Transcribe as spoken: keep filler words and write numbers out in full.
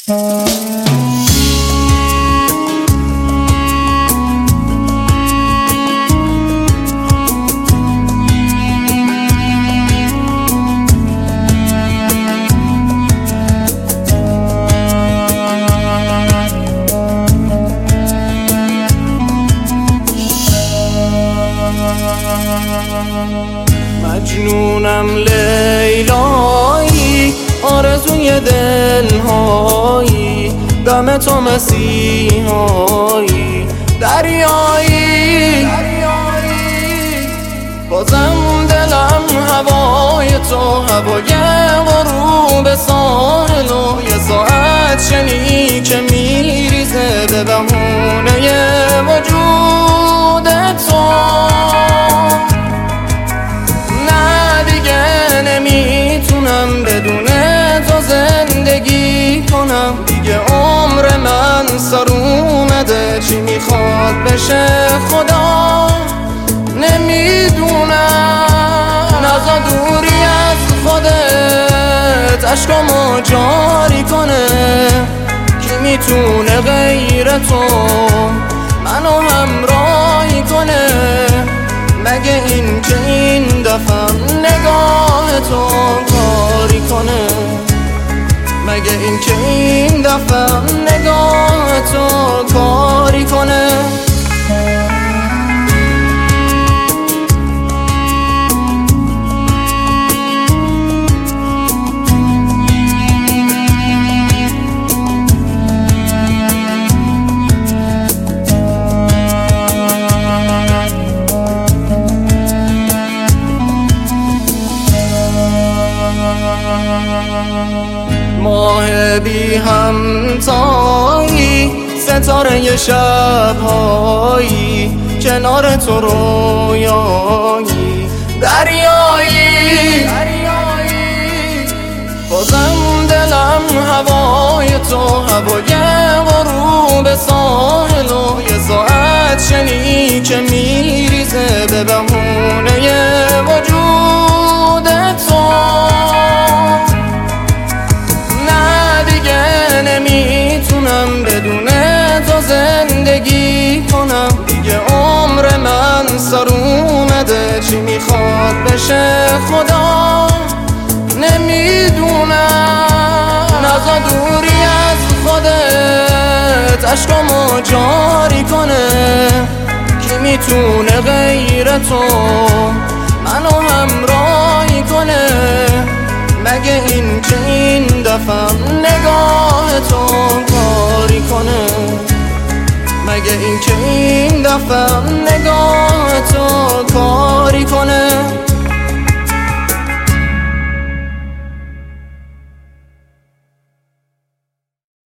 مجنونم لیلایی، آرزوی دلهایی، دم تو مسیحایی، دریایی بازم دلم هوای تو، هوای غروب ساحل و یه ساعت شنی که میریزه به بهونه وجود تو. نمیتونم بدون تو زندگی کنم، دیگه عمر من سر اومده، چی میخواد بشه خدا نمیدونم. نزا دوری از خودت عشقامو جاری کنه، کی میتونه غیر تو منو همراهی کنه؟ مگه این که این دفعه نگاه تو کاری کنه؟ مگه این که این دفعه نگاه تو کاری کنه؟ ماه بی همتایی، ستاره شبهایی، کنار تو رویایی، دریایی بازم دلم هوای تو، هوای غروب ساحل و یه ساعت شنی که میریزه به بهونه وجود تو. نمیتونم بدون تو زندگی کنم، دیگه عمر من سر اومده، چی میخواد بشه خدا نمیدونم. نزا دوری از خودت عشقامو جاری کنه، کی میتونه غیر تو منو همراهی کنه؟ مگه این که این دفعه نگاه تو کاری کنه؟ مگه این که این دفعه نگاه